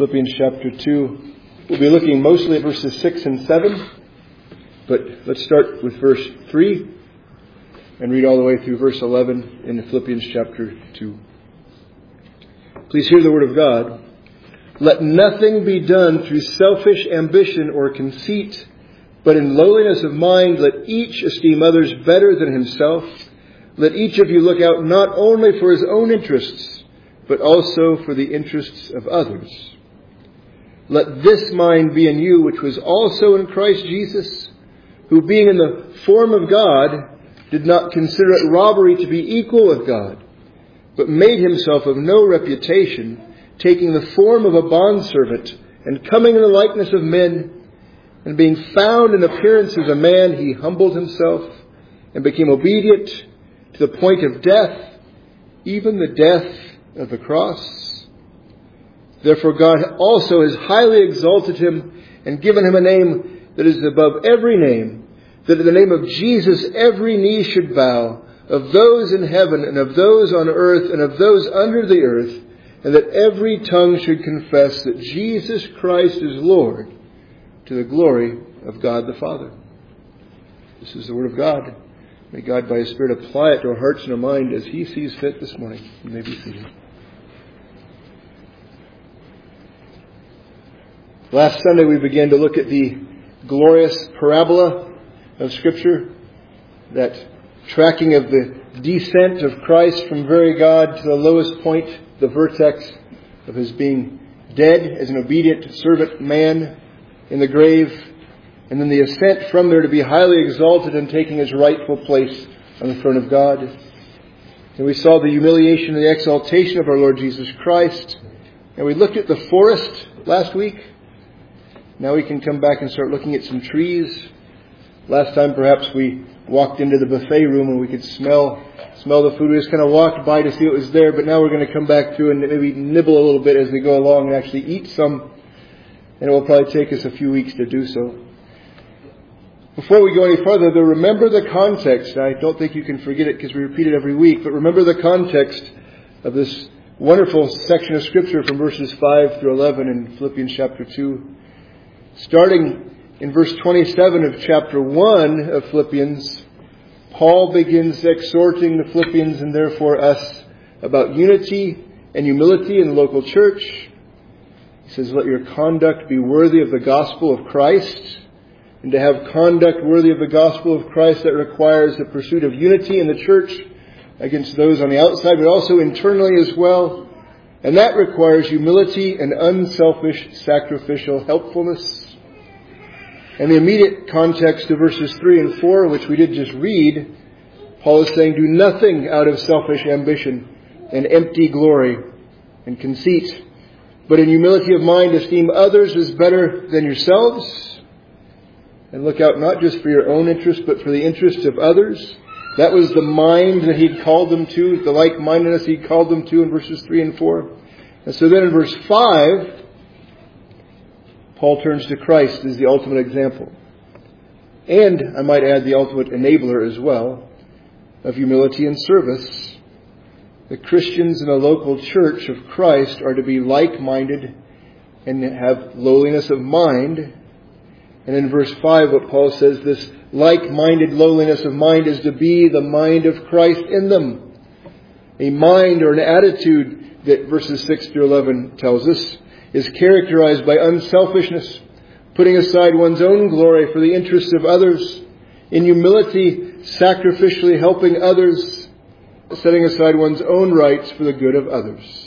Philippians chapter 2. We'll be looking mostly at verses 6 and 7. But let's start with verse 3 and read all the way through verse 11 in Philippians chapter 2. Please hear the word of God. Let nothing be done through selfish ambition or conceit, but in lowliness of mind let each esteem others better than himself. Let each of you look out not only for his own interests, but also for the interests of others. Let this mind be in you, which was also in Christ Jesus, who being in the form of God, did not consider it robbery to be equal with God, but made himself of no reputation, taking the form of a bondservant, and coming in the likeness of men, and being found in appearance as a man, he humbled himself, and became obedient to the point of death, even the death of the cross. Therefore God also has highly exalted him, and given him a name that is above every name, that in the name of Jesus every knee should bow, of those in heaven, and of those on earth, and of those under the earth, and that every tongue should confess that Jesus Christ is Lord, to the glory of God the Father. This is the word of God. May God by His Spirit apply it to our hearts and our mind as He sees fit this morning. You may be seated. Last Sunday we began to look at the glorious parabola of Scripture, that tracking of the descent of Christ from very God to the lowest point, the vertex of His being dead as an obedient servant man in the grave, and then the ascent from there to be highly exalted and taking His rightful place on the throne of God. And we saw the humiliation and the exaltation of our Lord Jesus Christ. And we looked at the forest last week. Now we can come back and start looking at some trees. Last time perhaps we walked into the buffet room and we could smell the food. We just kind of walked by to see what was there. But now we're going to come back through and maybe nibble a little bit as we go along and actually eat some. And it will probably take us a few weeks to do so. Before we go any further, though, remember the context. I don't think you can forget it because we repeat it every week. But remember the context of this wonderful section of Scripture from verses 5 through 11 in Philippians chapter 2. Starting in verse 27 of chapter 1 of Philippians, Paul begins exhorting the Philippians and therefore us about unity and humility in the local church. He says, let your conduct be worthy of the gospel of Christ. And to have conduct worthy of the gospel of Christ, that requires the pursuit of unity in the church against those on the outside, but also internally as well. And that requires humility and unselfish sacrificial helpfulness. And the immediate context of verses 3 and 4, which we did just read, Paul is saying, do nothing out of selfish ambition and empty glory and conceit, but in humility of mind esteem others as better than yourselves, and look out not just for your own interest, but for the interest of others. That was the mind that he'd called them to, the like-mindedness he'd called them to in verses 3 and 4. And so then in verse 5, Paul turns to Christ as the ultimate example. And, I might add, the ultimate enabler as well of humility and service. The Christians in a local church of Christ are to be like-minded and have lowliness of mind. And in verse 5, what Paul says, this like-minded lowliness of mind is to be the mind of Christ in them. A mind or an attitude that verses 6 through 11 tells us is characterized by unselfishness, putting aside one's own glory for the interests of others, in humility, sacrificially helping others, setting aside one's own rights for the good of others.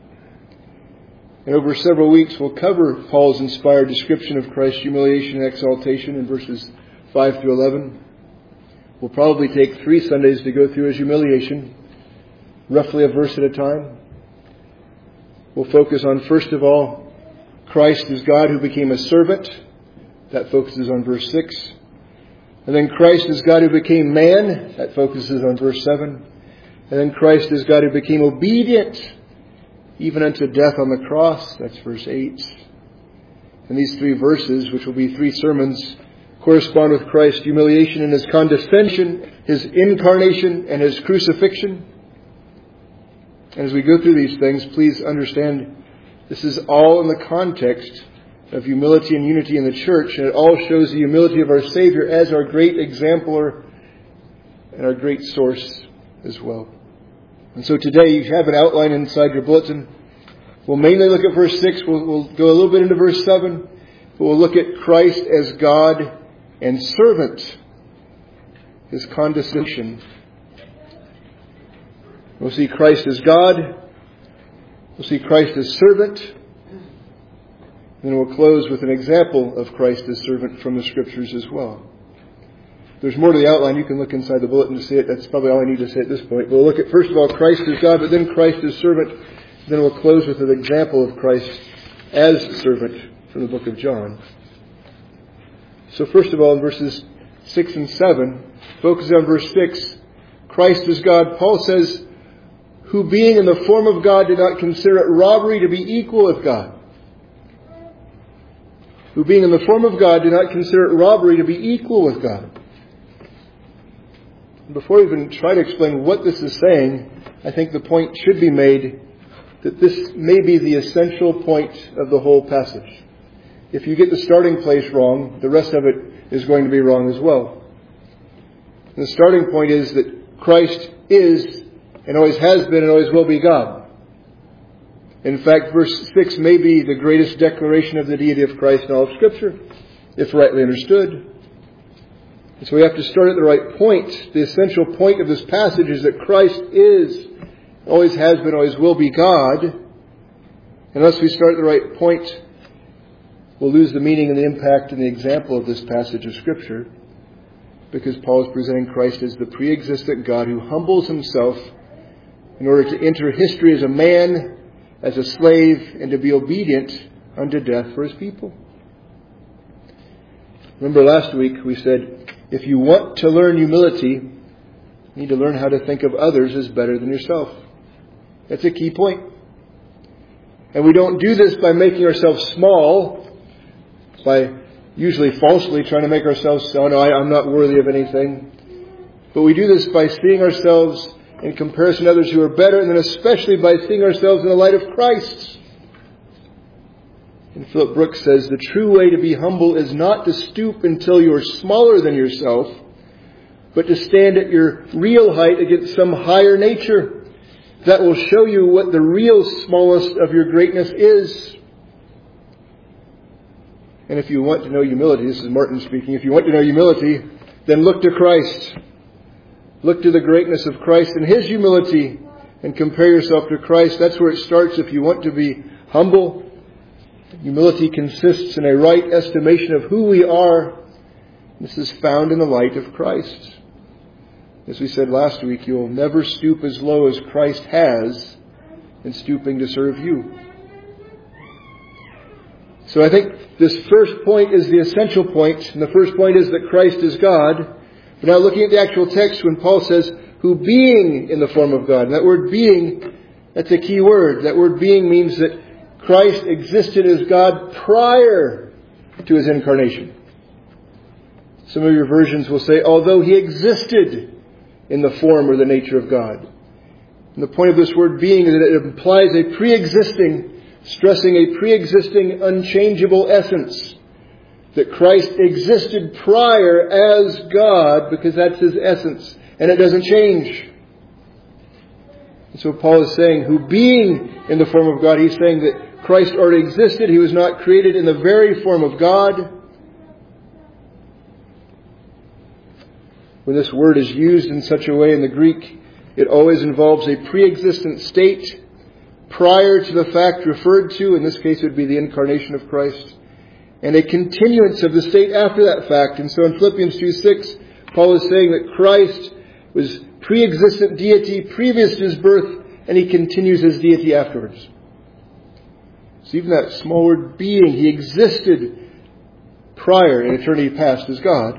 And over several weeks we'll cover Paul's inspired description of Christ's humiliation and exaltation in verses 5 through 11. We'll probably take 3 Sundays to go through his humiliation, roughly a verse at a time. We'll focus on, first of all, Christ as God who became a servant. That focuses on verse 6. And then Christ as God who became man. That focuses on verse 7. And then Christ as God who became obedient, even unto death on the cross. That's verse 8. And these 3 verses, which will be 3 sermons, correspond with Christ's humiliation and His condescension, His incarnation and His crucifixion. And as we go through these things, please understand This is all in the context of humility and unity in the church, and it all shows the humility of our Savior as our great exemplar and our great source as well. And so today you have an outline inside your bulletin. We'll mainly look at verse 6. We'll go a little bit into verse 7. But we'll look at Christ as God and servant. His condescension. We'll see Christ as God. We'll see Christ as servant. Then we'll close with an example of Christ as servant from the Scriptures as well. There's more to the outline. You can look inside the bulletin to see it. That's probably all I need to say at this point. We'll look at, first of all, Christ as God, but then Christ as servant. Then we'll close with an example of Christ as servant from the book of John. So first of all, in verses 6 and 7, focus on verse 6. Christ as God. Paul says, who being in the form of God did not consider it robbery to be equal with God. Who being in the form of God did not consider it robbery to be equal with God. Before we even try to explain what this is saying, I think the point should be made that this may be the essential point of the whole passage. If you get the starting place wrong, the rest of it is going to be wrong as well. And the starting point is that Christ is and always has been and always will be God. In fact, verse 6 may be the greatest declaration of the deity of Christ in all of Scripture, if rightly understood. And so we have to start at the right point. The essential point of this passage is that Christ is, always has been, always will be God. Unless we start at the right point, we'll lose the meaning and the impact and the example of this passage of Scripture, because Paul is presenting Christ as the pre-existent God who humbles himself in order to enter history as a man, as a slave, and to be obedient unto death for his people. Remember last week we said, if you want to learn humility, you need to learn how to think of others as better than yourself. That's a key point. And we don't do this by making ourselves small, by usually falsely trying to make ourselves, oh no, I'm not worthy of anything. But we do this by seeing ourselves in comparison to others who are better, and then especially by seeing ourselves in the light of Christ. And Philip Brooks says, the true way to be humble is not to stoop until you're smaller than yourself, but to stand at your real height against some higher nature that will show you what the real smallest of your greatness is. And if you want to know humility, this is Martin speaking, if you want to know humility, then look to Christ. Look to the greatness of Christ and His humility and compare yourself to Christ. That's where it starts if you want to be humble. Humility consists in a right estimation of who we are. This is found in the light of Christ. As we said last week, you'll never stoop as low as Christ has in stooping to serve you. So I think this first point is the essential point. And the first point is that Christ is God. But now looking at the actual text, when Paul says, who being in the form of God. And that word being, that's a key word. That word being means that Christ existed as God prior to His incarnation. Some of your versions will say, although He existed in the form or the nature of God. And the point of this word being is that it implies a pre-existing, stressing a pre-existing, unchangeable essence. That Christ existed prior as God because that's His essence. And it doesn't change. And so Paul is saying, who being in the form of God, he's saying that Christ already existed. He was not created in the very form of God. When this word is used in such a way in the Greek, it always involves a pre-existent state prior to the fact referred to. In this case, it would be the incarnation of Christ. And a continuance of the state after that fact. And so in Philippians 2:6, Paul is saying that Christ was pre-existent deity previous to His birth, and He continues His deity afterwards. So even that small word being, He existed prior in eternity past as God.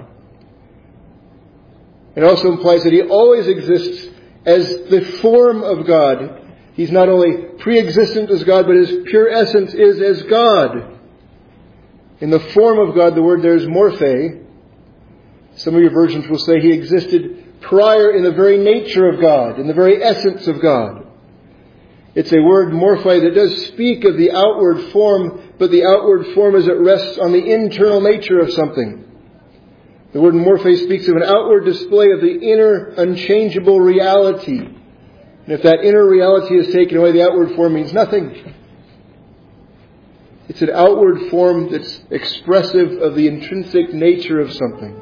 It also implies that He always exists as the form of God. He's not only pre-existent as God, but His pure essence is as God. In the form of God, the word there is morphe. Some of your versions will say He existed prior in the very nature of God, in the very essence of God. It's a word, morphe, that does speak of the outward form, but the outward form as it rests on the internal nature of something. The word morphe speaks of an outward display of the inner, unchangeable reality. And if that inner reality is taken away, the outward form means nothing. It's an outward form that's expressive of the intrinsic nature of something.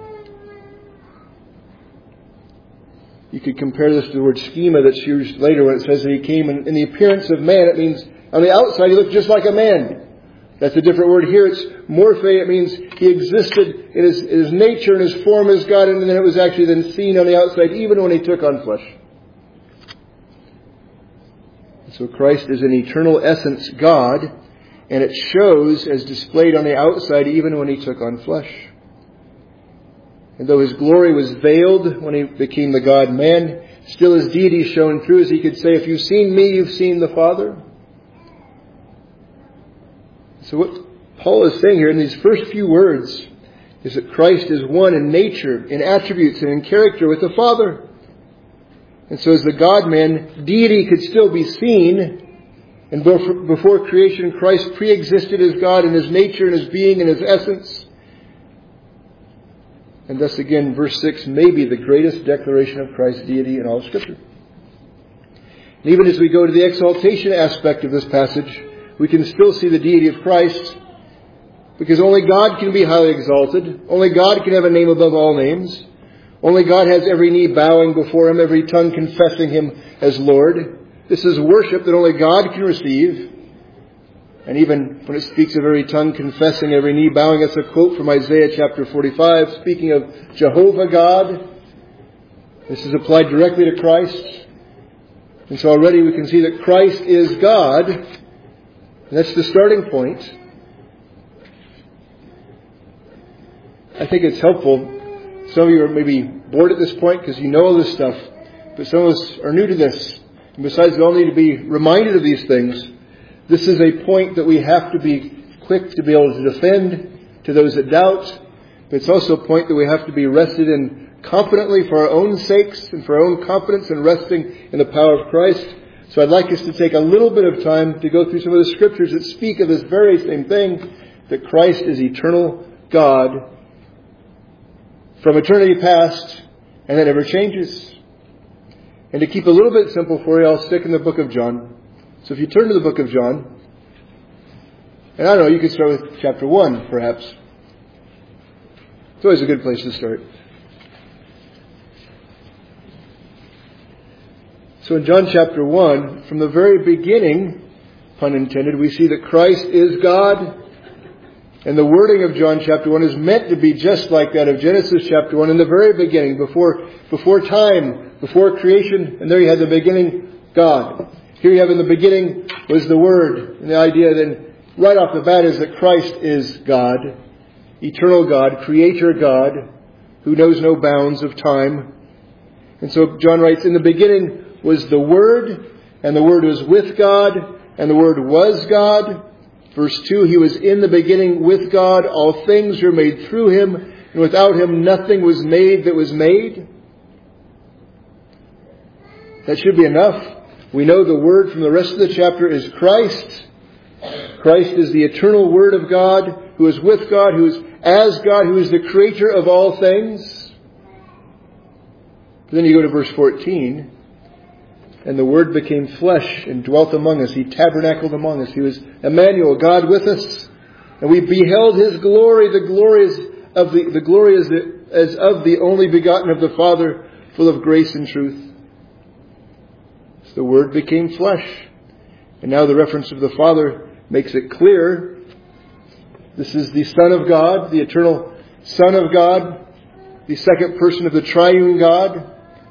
You could compare this to the word schema that's used later when it says that he came in the appearance of man. It means on the outside he looked just like a man. That's a different word here. It's morphe. It means he existed in his nature and his form as God, and then it was actually then seen on the outside even when he took on flesh. So Christ is in eternal essence God, and it shows as displayed on the outside even when he took on flesh. And though his glory was veiled when he became the God-man, still his deity shone through, as he could say, if you've seen me, you've seen the Father. So what Paul is saying here in these first few words is that Christ is one in nature, in attributes, and in character with the Father. And so as the God-man, deity could still be seen. And before creation, Christ pre-existed as God in his nature and his being and his essence. And thus again, verse 6 may be the greatest declaration of Christ's deity in all of Scripture. And even as we go to the exaltation aspect of this passage, we can still see the deity of Christ, because only God can be highly exalted. Only God can have a name above all names. Only God has every knee bowing before him, every tongue confessing him as Lord. This is worship that only God can receive. And even when it speaks of every tongue confessing, every knee bowing, that's a quote from Isaiah chapter 45, speaking of Jehovah God. This is applied directly to Christ. And so already we can see that Christ is God. And that's the starting point. I think it's helpful. Some of you are maybe bored at this point because you know all this stuff. But some of us are new to this. And besides, we all need to be reminded of these things. This is a point that we have to be quick to be able to defend to those that doubt. But it's also a point that we have to be rested in confidently for our own sakes and for our own confidence and resting in the power of Christ. So I'd like us to take a little bit of time to go through some of the scriptures that speak of this very same thing, that Christ is eternal God from eternity past and that never changes. And to keep a little bit simple for you, I'll stick in the book of John. So if you turn to the book of John, and I don't know, you could start with chapter 1, perhaps. It's always a good place to start. So in John chapter 1, from the very beginning, pun intended, we see that Christ is God. And the wording of John chapter 1 is meant to be just like that of Genesis chapter 1. In the very beginning, before time, before creation, and there you had the beginning, God. Here you have in the beginning was the Word. And the idea then, right off the bat, is that Christ is God, eternal God, Creator God, who knows no bounds of time. And so John writes, in the beginning was the Word, and the Word was with God, and the Word was God. Verse 2, He was in the beginning with God. All things were made through Him, and without Him nothing was made that was made. That should be enough. We know the Word from the rest of the chapter is Christ. Christ is the eternal Word of God, who is with God, who is as God, who is the Creator of all things. But then you go to verse 14. And the Word became flesh and dwelt among us. He tabernacled among us. He was Emmanuel, God with us. And we beheld His glory. The glory as of the only begotten of the Father, full of grace and truth. So the Word became flesh. And now the reference of the Father makes it clear. This is the Son of God, the eternal Son of God, the second person of the triune God.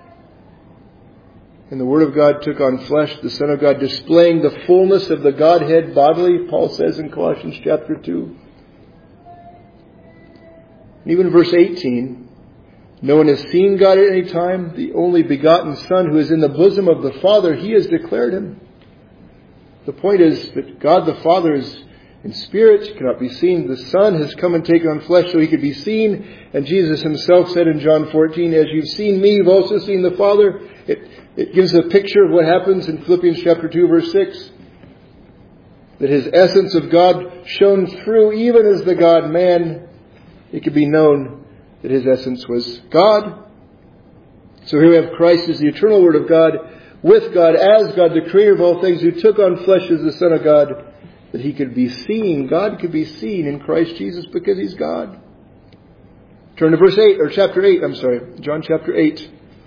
And the Word of God took on flesh, the Son of God, displaying the fullness of the Godhead bodily, Paul says in Colossians chapter 2. And even verse 18, no one has seen God at any time. The only begotten Son who is in the bosom of the Father, He has declared Him. The point is that God the Father is in spirit, cannot be seen. The Son has come and taken on flesh so He could be seen. And Jesus Himself said in John 14, as you've seen me, you've also seen the Father. It gives a picture of what happens in Philippians chapter 2, verse 6. That His essence of God shone through, even as the God-man. It could be known that His essence was God. So here we have Christ as the eternal Word of God, with God, as God, the Creator of all things, who took on flesh as the Son of God, that He could be seen. God could be seen in Christ Jesus because He's God. Turn to verse 8, or chapter 8, John chapter 8.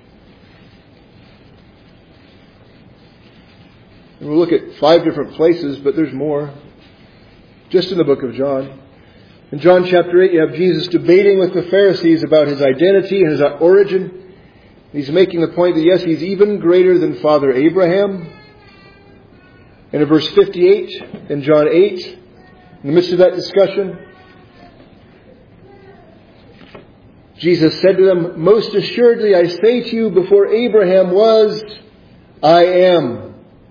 And we'll look at 5 different places, but there's more. Just in the book of John. In John chapter 8, you have Jesus debating with the Pharisees about His identity and His origin. He's making the point that yes, He's even greater than Father Abraham. And in verse 58 in John 8, in the midst of that discussion, Jesus said to them, "Most assuredly I say to you, before Abraham was, I am."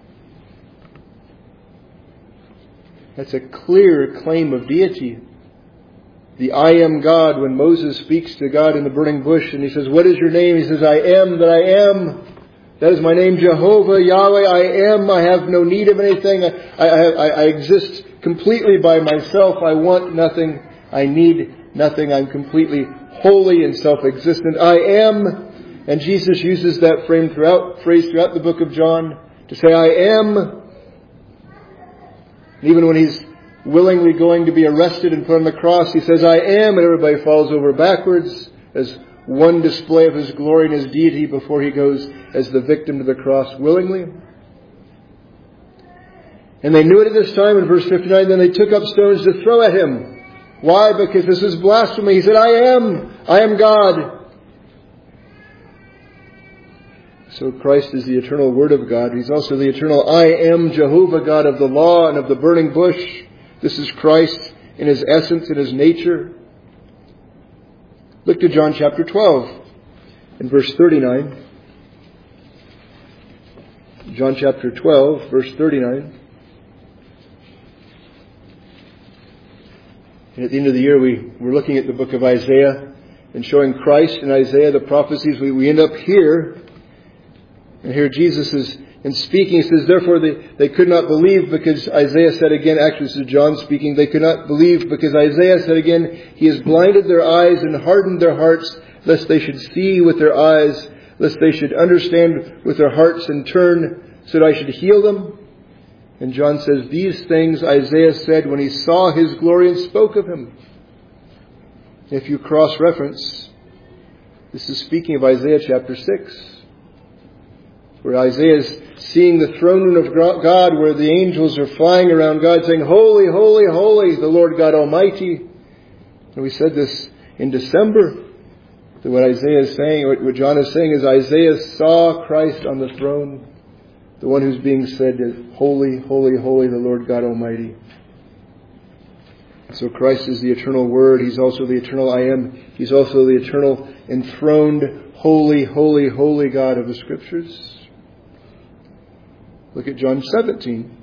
That's a clear claim of deity. The I am God, when Moses speaks to God in the burning bush and he says, "What is your name?" He says, "I am that I am. That is my name, Jehovah, Yahweh, I am. I have no need of anything. I exist completely by myself. I want nothing. I need nothing. I'm completely holy and self-existent. I am." And Jesus uses that phrase throughout the book of John to say, "I am." Even when He's willingly going to be arrested and put on the cross, He says, "I am," and everybody falls over backwards as one display of His glory and His deity before He goes as the victim to the cross willingly. And they knew it at this time, in verse 59, then they took up stones to throw at Him. Why? Because this is blasphemy. He said, I am God. So Christ is the eternal Word of God. He's also the eternal I am Jehovah, God of the law and of the burning bush. This is Christ in His essence and His nature. Look to John chapter 12 and verse 39. John chapter 12, verse 39. And at the end of the year, we're looking at the book of Isaiah and showing Christ in Isaiah, the prophecies. We end up here. And here Jesus is speaking. He says, therefore they could not believe because Isaiah said again, actually this is John speaking, they could not believe because Isaiah said again, He has blinded their eyes and hardened their hearts, lest they should see with their eyes, lest they should understand with their hearts and turn, so that I should heal them. And John says, these things Isaiah said when he saw His glory and spoke of Him. If you cross-reference, this is speaking of Isaiah chapter 6. Where Isaiah is seeing the throne room of God, where the angels are flying around God saying, Holy, holy, holy, the Lord God Almighty. And we said this in December, that what Isaiah is saying, what John is saying is Isaiah saw Christ on the throne, the one who's being said is Holy, holy, holy, the Lord God Almighty. So Christ is the eternal Word. He's also the eternal I am. He's also the eternal enthroned, holy, holy, holy God of the Scriptures. Look at John 17.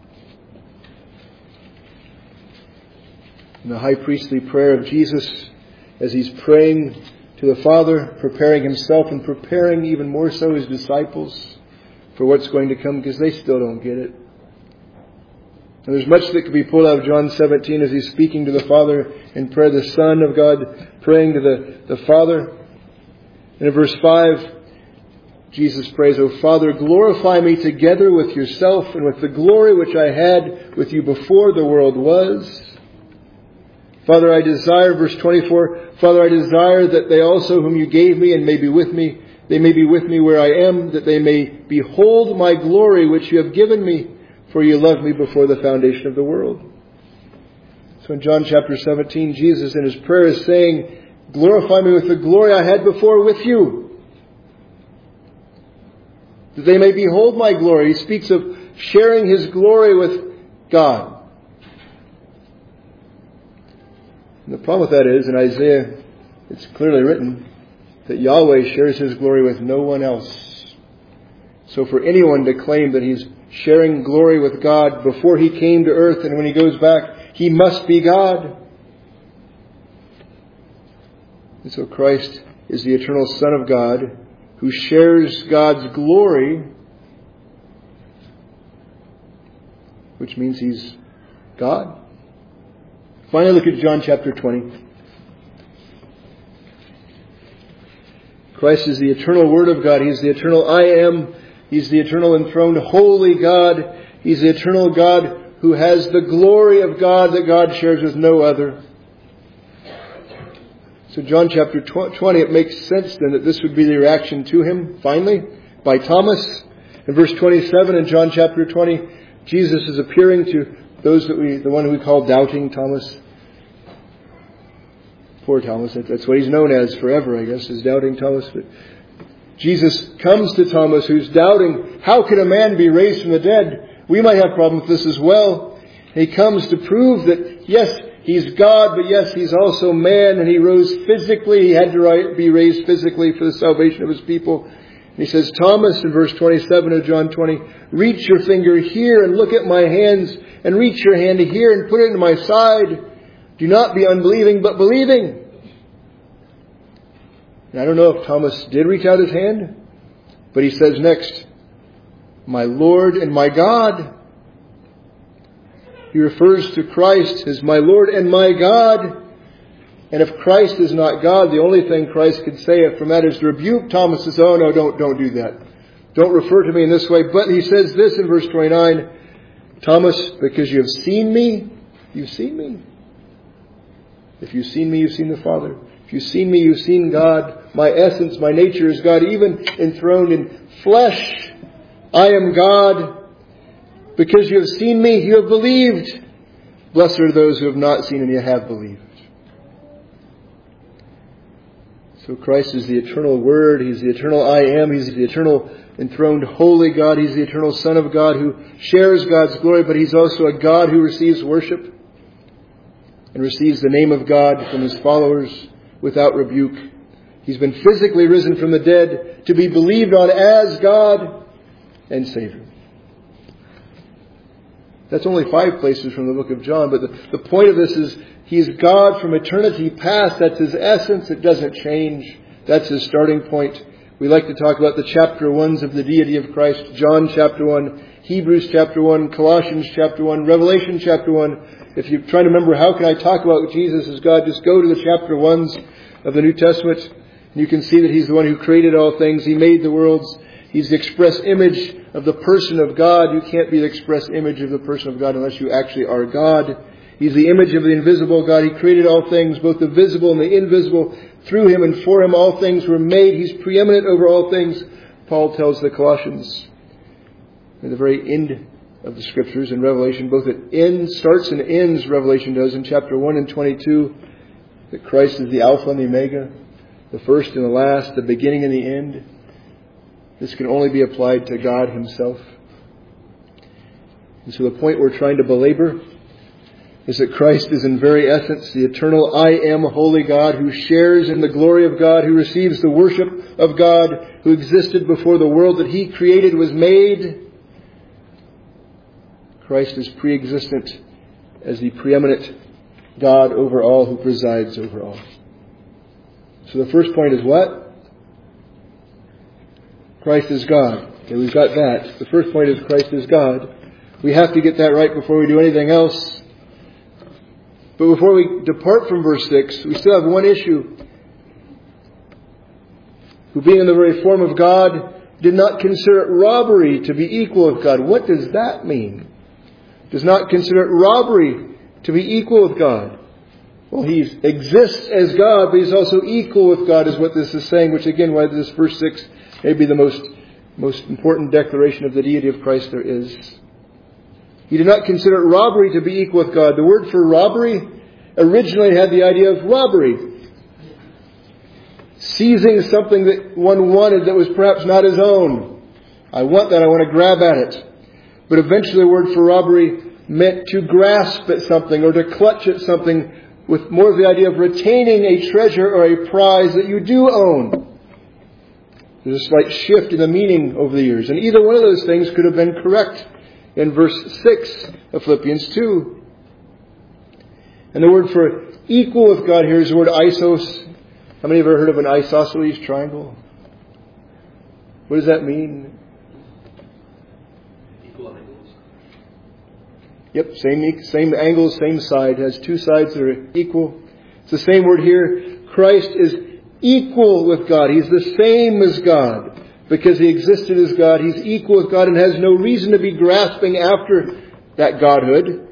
In the high priestly prayer of Jesus, as He's praying to the Father, preparing Himself and preparing even more so His disciples for what's going to come, because they still don't get it. And there's much that could be pulled out of John 17 as He's speaking to the Father in prayer, the Son of God praying to the Father. And in verse 5, Jesus prays, O Father, glorify me together with Yourself and with the glory which I had with You before the world was. Father, I desire, verse 24, Father, I desire that they also whom You gave me and may be with me, they may be with me where I am, that they may behold my glory which You have given me, for You loved me before the foundation of the world. So in John chapter 17, Jesus in His prayer is saying, glorify me with the glory I had before with You, that they may behold my glory. He speaks of sharing His glory with God. And the problem with that is, in Isaiah, it's clearly written that Yahweh shares His glory with no one else. So for anyone to claim that He's sharing glory with God before He came to earth and when He goes back, He must be God. And so Christ is the eternal Son of God, who shares God's glory, which means He's God. Finally, look at John chapter 20. Christ is the eternal Word of God. He's the eternal I Am. He's the eternal enthroned holy God. He's the eternal God who has the glory of God that God shares with no other. So John chapter 20, it makes sense then that this would be the reaction to Him, finally, by Thomas. In verse 27 in John chapter 20, Jesus is appearing to those the one we call doubting Thomas. Poor Thomas, that's what he's known as forever, I guess, is doubting Thomas. But Jesus comes to Thomas who's doubting, how can a man be raised from the dead? We might have problems with this as well. And he comes to prove that, yes, He's God, but yes, He's also man, and He rose physically. He had to be raised physically for the salvation of His people. And He says, Thomas, in verse 27 of John 20, reach your finger here and look at my hands, and reach your hand here and put it into my side. Do not be unbelieving, but believing. And I don't know if Thomas did reach out his hand, but he says next, my Lord and my God. He refers to Christ as my Lord and my God. And if Christ is not God, the only thing Christ could say from that is to rebuke Thomas and say, oh no, don't do that. Don't refer to me in this way. But he says this in verse 29, Thomas, because you have seen me, you've seen me. If you've seen me, you've seen the Father. If you've seen me, you've seen God. My essence, my nature is God, even enthroned in flesh. I am God. Because you have seen me, you have believed. Blessed are those who have not seen and yet have believed. So Christ is the eternal Word. He's the eternal I Am. He's the eternal enthroned holy God. He's the eternal Son of God who shares God's glory, but He's also a God who receives worship and receives the name of God from His followers without rebuke. He's been physically risen from the dead to be believed on as God and Savior. That's only 5 places from the book of John, but the point of this is He's God from eternity past. That's His essence. It doesn't change. That's His starting point. We like to talk about the chapter 1s of the deity of Christ. John chapter 1, Hebrews chapter 1, Colossians chapter 1, Revelation chapter 1. If you're trying to remember how can I talk about Jesus as God, just go to the chapter 1s of the New Testament. And you can see that He's the one who created all things. He made the worlds. He's the express image of the person of God. You can't be the express image of the person of God unless you actually are God. He's the image of the invisible God. He created all things, both the visible and the invisible. Through Him and for Him all things were made. He's preeminent over all things, Paul tells the Colossians. At the very end of the Scriptures in Revelation, both it starts and ends, Revelation does, in chapter 1 and 22, that Christ is the Alpha and the Omega, the first and the last, the beginning and the end. This can only be applied to God Himself. And so the point we're trying to belabor is that Christ is in very essence the eternal I Am holy God who shares in the glory of God, who receives the worship of God, who existed before the world that He created was made. Christ is pre-existent as the preeminent God over all, who presides over all. So the first point is what? Christ is God. Okay, we've got that. The first point is Christ is God. We have to get that right before we do anything else. But before we depart from verse 6, we still have one issue. Who being in the very form of God, did not consider it robbery to be equal with God. What does that mean? Does not consider it robbery to be equal with God. Well, He exists as God, but He's also equal with God, is what this is saying, which again, why this verse 6 may be the most important declaration of the deity of Christ there is. He did not consider it robbery to be equal with God. The word for robbery originally had the idea of robbery. Seizing something that one wanted that was perhaps not his own. I want that, I want to grab at it. But eventually the word for robbery meant to grasp at something or to clutch at something with more of the idea of retaining a treasure or a prize that you do own. There's a slight shift in the meaning over the years. And either one of those things could have been correct in verse 6 of Philippians 2. And the word for equal with God here is the word isos. How many have ever heard of an isosceles triangle? What does that mean? Equal angles. Yep, same angles, same side. It has two sides that are equal. It's the same word here. Christ is equal with God. He's the same as God. Because He existed as God, He's equal with God and has no reason to be grasping after that Godhood.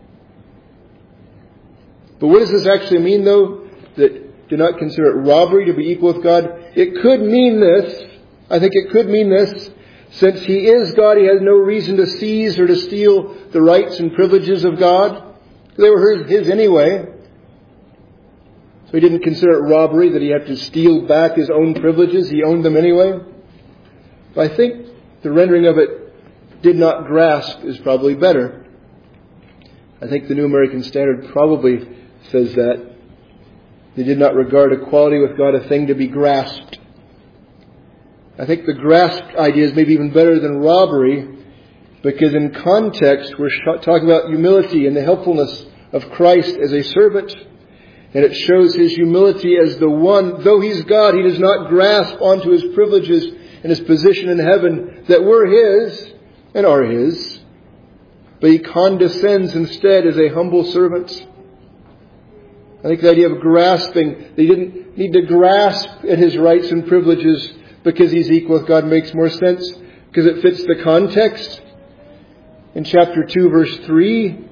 But what does this actually mean, though? That do not consider it robbery to be equal with God. It could mean this. I think it could mean this. Since He is God, He has no reason to seize or to steal the rights and privileges of God. They were His anyway. So He didn't consider it robbery that He had to steal back His own privileges. He owned them anyway. But I think the rendering of it, did not grasp, is probably better. I think the New American Standard probably says that. They did not regard equality with God a thing to be grasped. I think the grasped idea is maybe even better than robbery, because in context we're talking about humility and the helpfulness of Christ as a servant. And it shows His humility as the one, though He's God, He does not grasp onto His privileges and His position in heaven that were His and are His. But He condescends instead as a humble servant. I think the idea of grasping, He didn't need to grasp at His rights and privileges because He's equal with God makes more sense because it fits the context. In chapter 2, verse 3,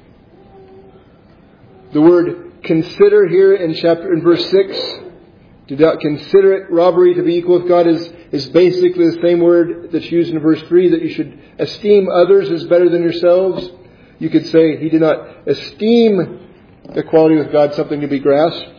the word consider here in verse 6, do not consider it robbery to be equal with God is basically the same word that's used in verse 3, that you should esteem others as better than yourselves. You could say He did not esteem equality with God something to be grasped.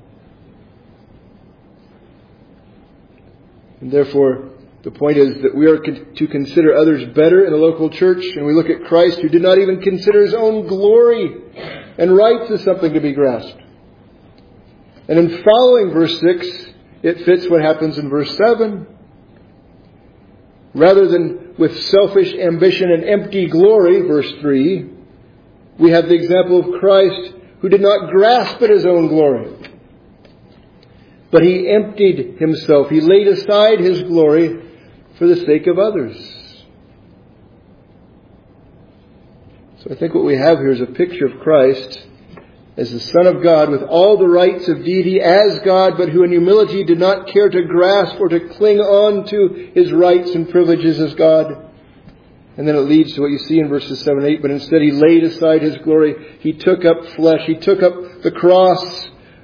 And therefore, the point is that we are to consider others better in the local church, and we look at Christ who did not even consider His own glory and rights as something to be grasped. And in following verse 6, it fits what happens in verse 7. Rather than with selfish ambition and empty glory, verse 3, we have the example of Christ who did not grasp at His own glory. But He emptied Himself. He laid aside His glory for the sake of others. So I think what we have here is a picture of Christ as the Son of God with all the rights of deity as God, but who in humility did not care to grasp or to cling on to His rights and privileges as God. And then it leads to what you see in verses 7 and 8. But instead He laid aside His glory. He took up flesh. He took up the cross.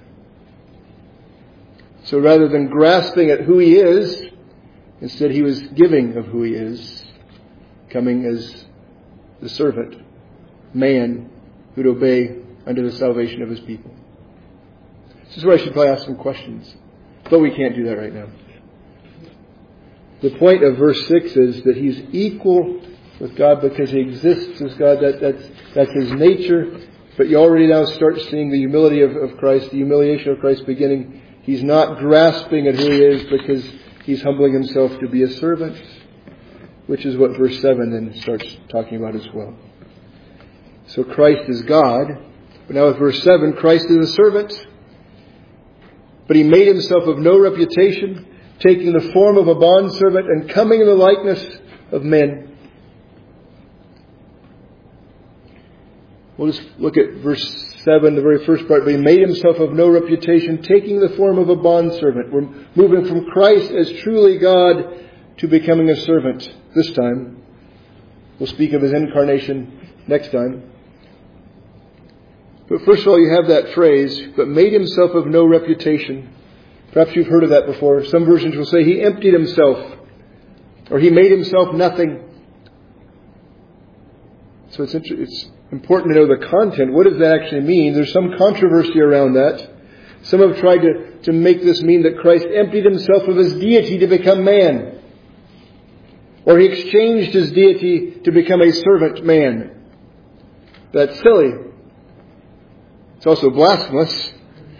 So rather than grasping at who He is, instead He was giving of who He is, coming as the servant, man, who'd obey unto the salvation of His people. This is where I should probably ask some questions. But we can't do that right now. The point of verse 6 is that He's equal with God because He exists as God. That's His nature. But you already now start seeing the humility of Christ, the humiliation of Christ beginning. He's not grasping at who He is because He's humbling Himself to be a servant, which is what verse 7 then starts talking about as well. So Christ is God. But now with verse 7, Christ is a servant. But He made Himself of no reputation, taking the form of a bondservant and coming in the likeness of men. We'll just look at verse 7, the very first part. But He made Himself of no reputation, taking the form of a bondservant. We're moving from Christ as truly God to becoming a servant this time. We'll speak of His incarnation next time. But first of all, you have that phrase, but made Himself of no reputation. Perhaps you've heard of that before. Some versions will say He emptied Himself, or He made Himself nothing. So it's important to know the content. What does that actually mean? There's some controversy around that. Some have tried to make this mean that Christ emptied Himself of His deity to become man. Or He exchanged His deity to become a servant man. That's silly. It's also blasphemous.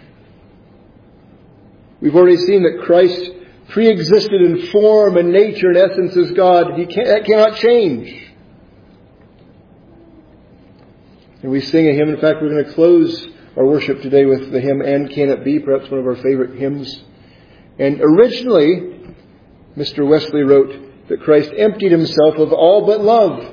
We've already seen that Christ pre-existed in form and nature and essence as God. That cannot change. And we sing a hymn. In fact, we're going to close our worship today with the hymn, And Can It Be? Perhaps one of our favorite hymns. And originally, Mr. Wesley wrote that Christ emptied himself of all but love.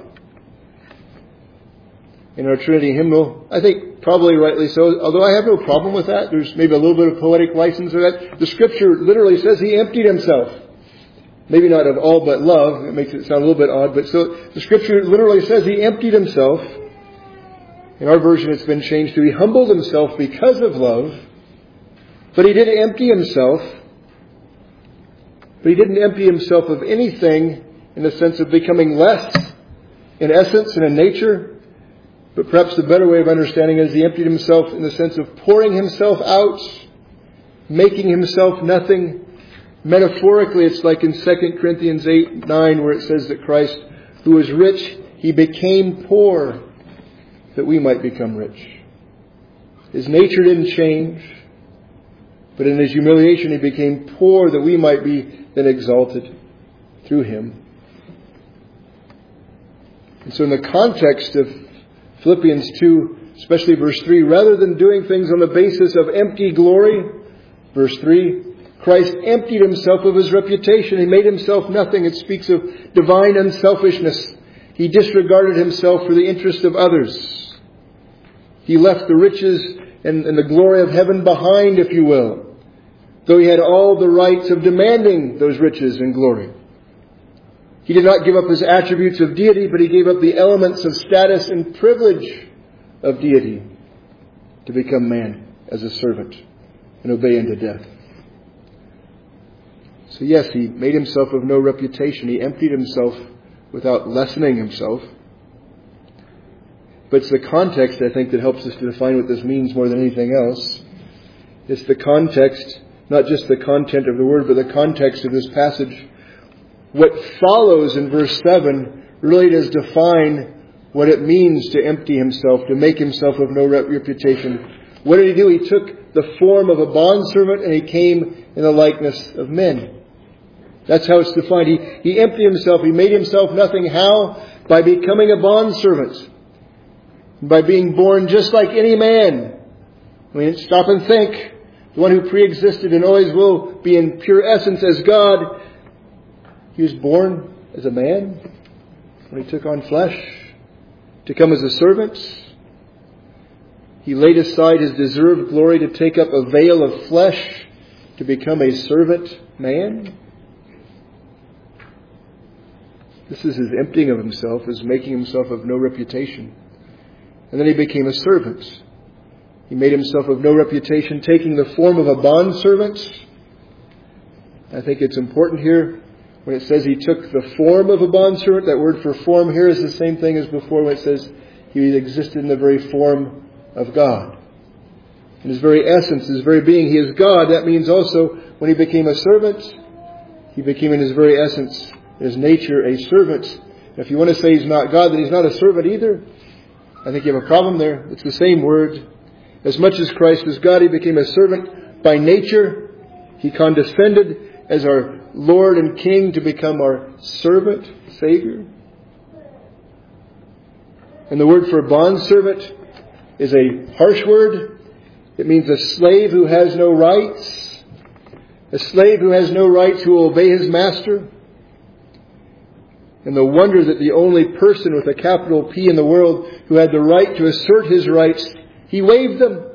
In our Trinity hymnal, I think probably rightly so, although I have no problem with that. There's maybe a little bit of poetic license to that. The Scripture literally says he emptied himself. Maybe not of all but love. It makes it sound a little bit odd. But so the Scripture literally says he emptied himself. In our version it's been changed to he humbled himself because of love. But he did empty himself. But he didn't empty himself of anything in the sense of becoming less in essence and in nature. But perhaps the better way of understanding it is he emptied himself in the sense of pouring himself out, making himself nothing. Metaphorically, it's like in 2 Corinthians 8:9 where it says that Christ, who was rich, he became poor that we might become rich. His nature didn't change, but in his humiliation he became poor that we might be then exalted through him. And so in the context of Philippians 2, especially verse 3, rather than doing things on the basis of empty glory, verse 3, Christ emptied himself of his reputation. He made himself nothing. It speaks of divine unselfishness. He disregarded himself for the interest of others. He left the riches and the glory of heaven behind, if you will, though he had all the rights of demanding those riches and glory. He did not give up his attributes of deity, but he gave up the elements of status and privilege of deity to become man as a servant and obey unto death. So yes, he made himself of no reputation. He emptied himself without lessening himself. But it's the context, I think, that helps us to define what this means more than anything else. It's the context, not just the content of the word, but the context of this passage. What follows in verse 7 really does define what it means to empty himself, to make himself of no reputation. What did he do? He took the form of a bondservant and he came in the likeness of men. That's how it's defined. He emptied himself. He made himself nothing. How? By becoming a bondservant. By being born just like any man. I mean, stop and think. The one who pre-existed and always will be in pure essence as God, he was born as a man when he took on flesh to come as a servant. He laid aside his deserved glory to take up a veil of flesh to become a servant man. This is his emptying of himself, his making himself of no reputation. And then he became a servant. He made himself of no reputation, taking the form of a bondservant. I think it's important here when it says he took the form of a bondservant. That word for form here is the same thing as before when it says he existed in the very form of God. In his very essence, his very being, he is God. That means also when he became a servant, he became in his very essence, his nature, a servant. And if you want to say he's not God, then he's not a servant either. I think you have a problem there. It's the same word. As much as Christ was God, he became a servant by nature. He condescended as our Lord and King to become our servant, Savior. And the word for bondservant is a harsh word. It means a slave who has no rights. A slave who has no rights, who will obey his master. And the wonder that the only person with a capital P in the world who had the right to assert his rights, he waived them.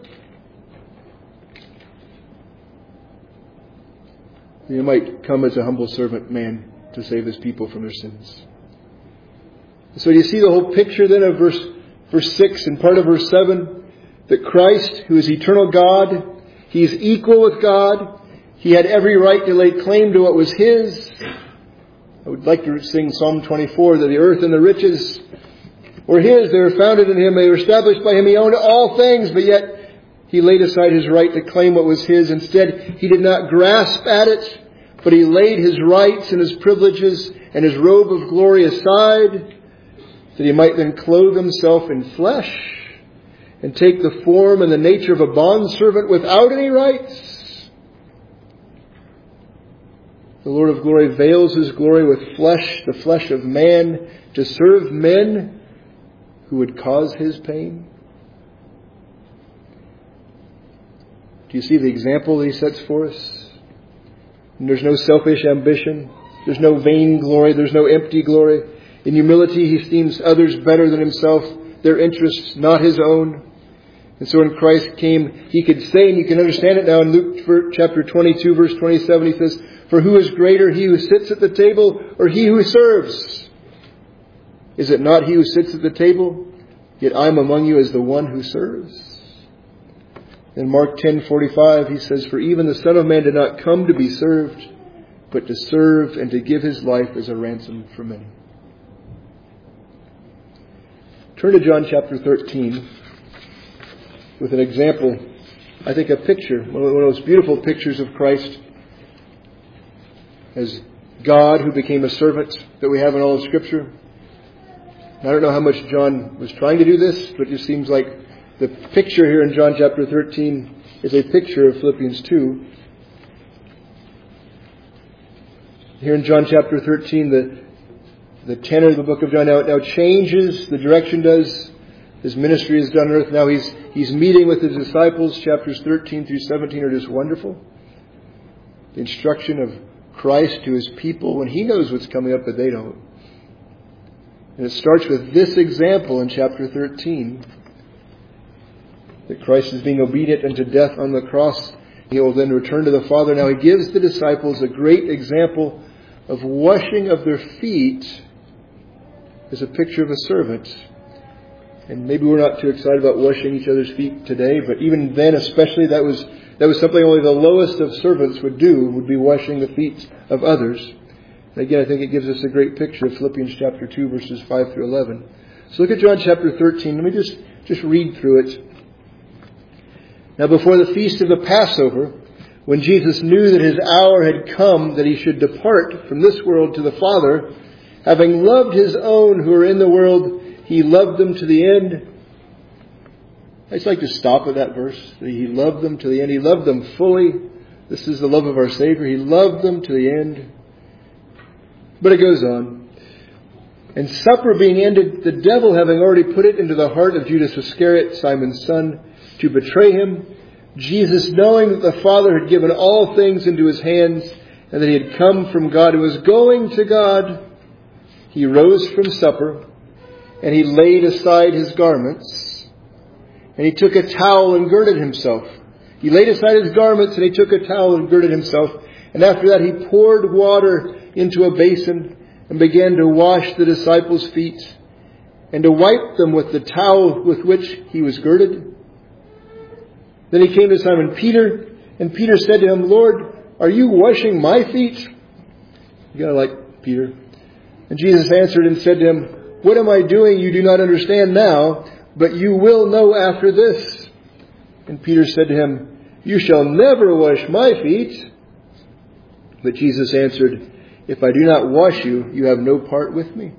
He might come as a humble servant man to save his people from their sins. So do you see the whole picture then of verse 6 and part of verse 7? That Christ, who is eternal God, he is equal with God. He had every right to lay claim to what was his. I would like to sing Psalm 24, that the earth and the riches were his. They were founded in him. They were established by him. He owned all things, but yet he laid aside his right to claim what was his. Instead, he did not grasp at it, but he laid his rights and his privileges and his robe of glory aside, that he might then clothe himself in flesh and take the form and the nature of a bondservant without any rights. The Lord of glory veils his glory with flesh, the flesh of man, to serve men who would cause his pain. Do you see the example that he sets for us? And there's no selfish ambition. There's no vain glory. There's no empty glory. In humility, he esteems others better than himself, their interests, not his own. And so when Christ came, he could say, and you can understand it now in Luke chapter 22, verse 27, he says, "For who is greater, he who sits at the table or he who serves? Is it not he who sits at the table? Yet I am among you as the one who serves." In Mark 10:45, he says, "For even the Son of Man did not come to be served, but to serve and to give his life as a ransom for many." Turn to John chapter 13 with an example, I think a picture, one of those beautiful pictures of Christ as God who became a servant that we have in all of Scripture. I don't know how much John was trying to do this, but it just seems like the picture here in John chapter 13 is a picture of Philippians 2. Here in John chapter 13, the tenor of the book of John now changes. The direction does. His ministry is done on earth. Now he's meeting with his disciples. Chapters 13 through 17 are just wonderful. The instruction of Christ to his people when he knows what's coming up, but they don't. And it starts with this example in chapter 13. That Christ is being obedient unto death on the cross. He will then return to the Father. Now he gives the disciples a great example of washing of their feet as a picture of a servant. And maybe we're not too excited about washing each other's feet today, but even then especially that was something only the lowest of servants would do, would be washing the feet of others. And again, I think it gives us a great picture of Philippians chapter 2, verses 5 through 11. So look at John chapter 13. Let me just read through it. Now before the feast of the Passover, when Jesus knew that his hour had come that he should depart from this world to the Father, having loved his own who are in the world, he loved them to the end. I just like to stop at that verse. He loved them to the end. He loved them fully. This is the love of our Savior. He loved them to the end. But it goes on. And supper being ended, the devil having already put it into the heart of Judas Iscariot, Simon's son, to betray him, Jesus, knowing that the Father had given all things into his hands, and that he had come from God and was going to God, he rose from supper, and he laid aside his garments, and he took a towel and girded himself. He laid aside his garments, and he took a towel and girded himself. And after that he poured water into a basin, and began to wash the disciples' feet, and to wipe them with the towel with which he was girded. Then he came to Simon Peter, and Peter said to him, "Lord, are you washing my feet?" You gotta like Peter. And Jesus answered and said to him, "What am I doing you do not understand now, but you will know after this." And Peter said to him, "You shall never wash my feet." But Jesus answered, "If I do not wash you, you have no part with me."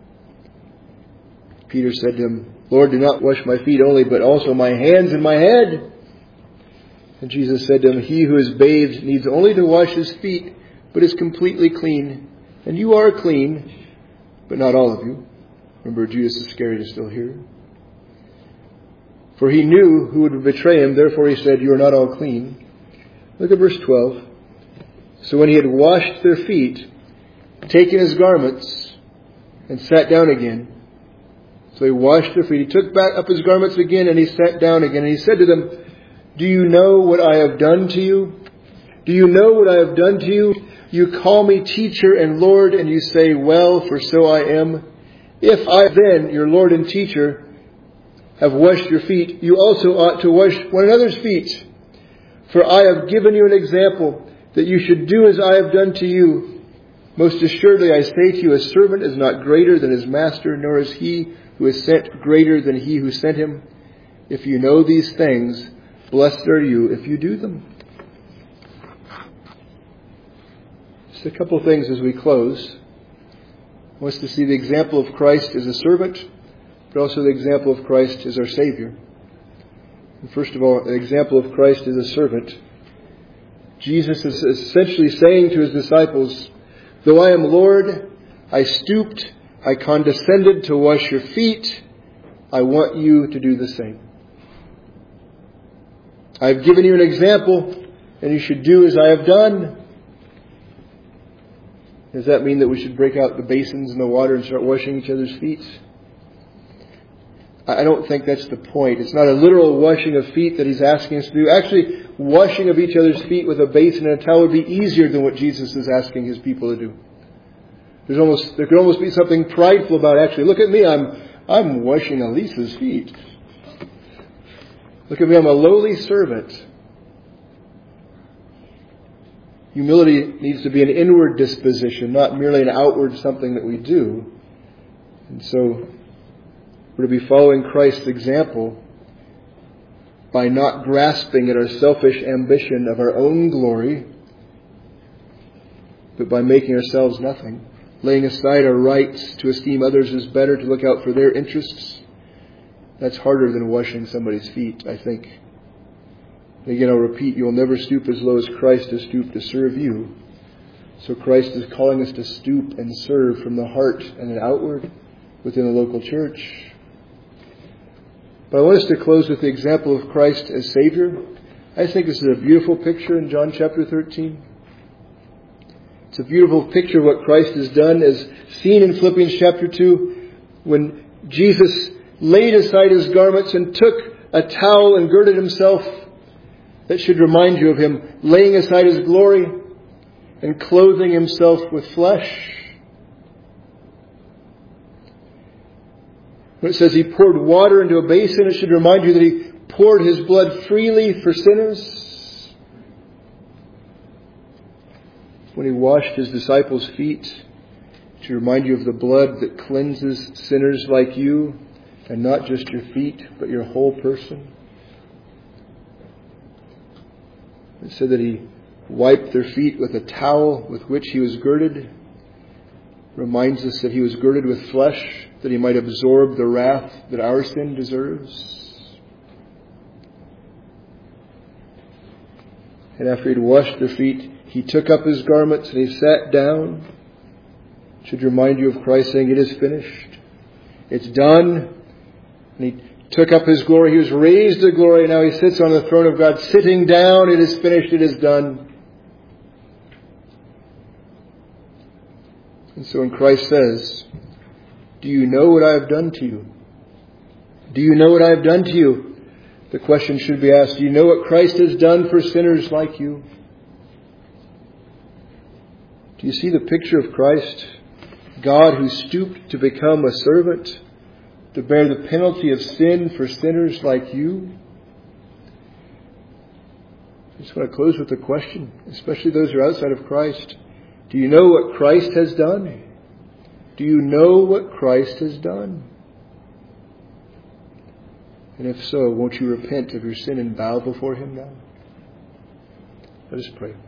Peter said to him, "Lord, do not wash my feet only, but also my hands and my head." And Jesus said to him, "He who is bathed needs only to wash his feet, but is completely clean. And you are clean, but not all of you." Remember, Judas Iscariot is still here. For he knew who would betray him, therefore he said, "You are not all clean." Look at verse 12. So when he had washed their feet, taken his garments, and sat down again. So he washed their feet. He took back up his garments again, and he sat down again. And he said to them, "Do you know what I have done to you? Do you know what I have done to you? You call me teacher and Lord, and you say, 'Well, for so I am.' If I then, your Lord and teacher, have washed your feet, you also ought to wash one another's feet. For I have given you an example, that you should do as I have done to you. Most assuredly I say to you, a servant is not greater than his master, nor is he who is sent greater than he who sent him. If you know these things, blessed are you if you do them." Just a couple of things as we close. I want us to see the example of Christ as a servant, but also the example of Christ as our Savior. And first of all, the example of Christ as a servant. Jesus is essentially saying to his disciples, "Though I am Lord, I stooped, I condescended to wash your feet. I want you to do the same. I have given you an example, and you should do as I have done." Does that mean that we should break out the basins and the water and start washing each other's feet? I don't think that's the point. It's not a literal washing of feet that he's asking us to do. Actually, washing of each other's feet with a basin and a towel would be easier than what Jesus is asking his people to do. There could almost be something prideful about, actually, look at me, I'm washing Elisa's feet. Look at me, I'm a lowly servant. Humility needs to be an inward disposition, not merely an outward something that we do. And so, we're to be following Christ's example by not grasping at our selfish ambition of our own glory, but by making ourselves nothing, laying aside our rights to esteem others as better, to look out for their interests. That's harder than washing somebody's feet, I think. Again, I'll repeat, you will never stoop as low as Christ has stooped to serve you. So Christ is calling us to stoop and serve from the heart and then outward within the local church. But I want us to close with the example of Christ as Savior. I think this is a beautiful picture in John chapter 13. It's a beautiful picture of what Christ has done as seen in Philippians chapter 2 when Jesus laid aside his garments and took a towel and girded himself. That should remind you of him laying aside his glory and clothing himself with flesh. When it says he poured water into a basin, it should remind you that he poured his blood freely for sinners. When he washed his disciples' feet, it should remind you of the blood that cleanses sinners like you, and not just your feet, but your whole person. It said that he wiped their feet with a towel with which he was girded. Reminds us that he was girded with flesh, that he might absorb the wrath that our sin deserves. And after he'd washed their feet, he took up his garments and he sat down. It should remind you of Christ saying, it is finished. It's done. And he took up his glory. He was raised to glory. And now he sits on the throne of God, sitting down. It is finished. It is done. And so when Christ says, do you know what I have done to you? Do you know what I have done to you? The question should be asked, do you know what Christ has done for sinners like you? Do you see the picture of Christ? God who stooped to become a servant, to bear the penalty of sin for sinners like you? I just want to close with a question, especially those who are outside of Christ. Do you know what Christ has done? Do you know what Christ has done? And if so, won't you repent of your sin and bow before him now? Let us pray.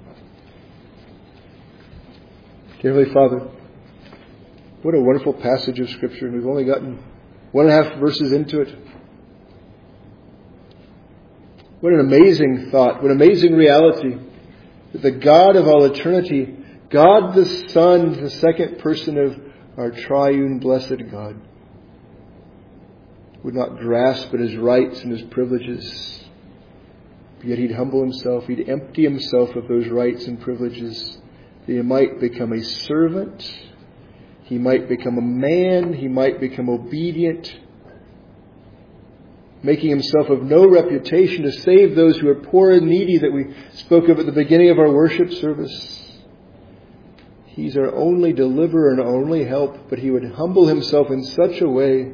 Dear Heavenly Father, what a wonderful passage of Scripture. And we've only gotten 1.5 verses into it. What an amazing thought. What an amazing reality. That the God of all eternity, God the Son, the second person of our triune blessed God, would not grasp at his rights and his privileges. Yet he'd humble himself. He'd empty himself of those rights and privileges. That he might become a servant. He might become a man. He might become obedient. Making himself of no reputation to save those who are poor and needy that we spoke of at the beginning of our worship service. He's our only deliverer and our only help, but he would humble himself in such a way.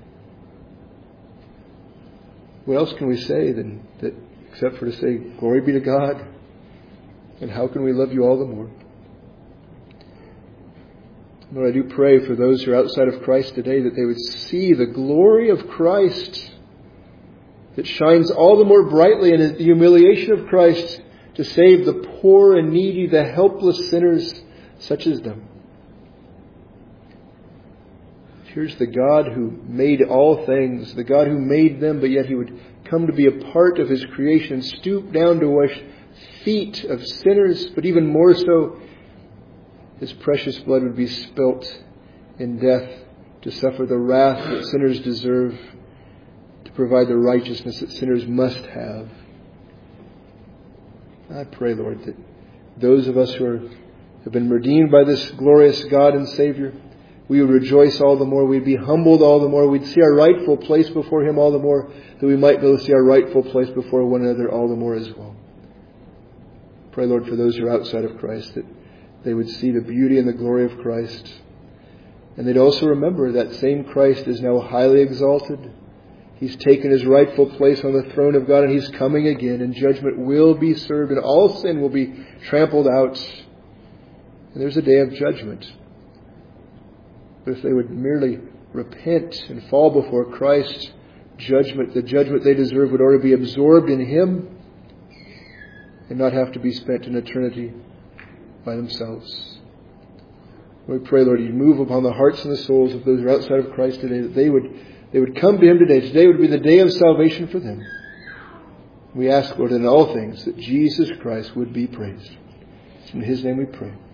What else can we say than that, except for to say, glory be to God, and how can we love you all the more? Lord, I do pray for those who are outside of Christ today that they would see the glory of Christ that shines all the more brightly in the humiliation of Christ to save the poor and needy, the helpless sinners such as them. Here's the God who made all things, the God who made them, but yet he would come to be a part of his creation, stoop down to wash feet of sinners, but even more so, his precious blood would be spilt in death to suffer the wrath that sinners deserve, to provide the righteousness that sinners must have. I pray, Lord, that those of us who are have been redeemed by this glorious God and Savior, we would rejoice all the more. We'd be humbled all the more. We'd see our rightful place before Him all the more, that we might be able to see our rightful place before one another all the more as well. Pray, Lord, for those who are outside of Christ, that they would see the beauty and the glory of Christ. And they'd also remember that same Christ is now highly exalted. He's taken His rightful place on the throne of God, and He's coming again, and judgment will be served, and all sin will be trampled out. And there's a day of judgment. But if they would merely repent and fall before Christ, the judgment they deserve would already be absorbed in Him and not have to be spent in eternity by themselves. We pray, Lord, You move upon the hearts and the souls of those who are outside of Christ today, that they would come to Him today. Today would be the day of salvation for them. We ask, Lord, in all things that Jesus Christ would be praised. In His name we pray.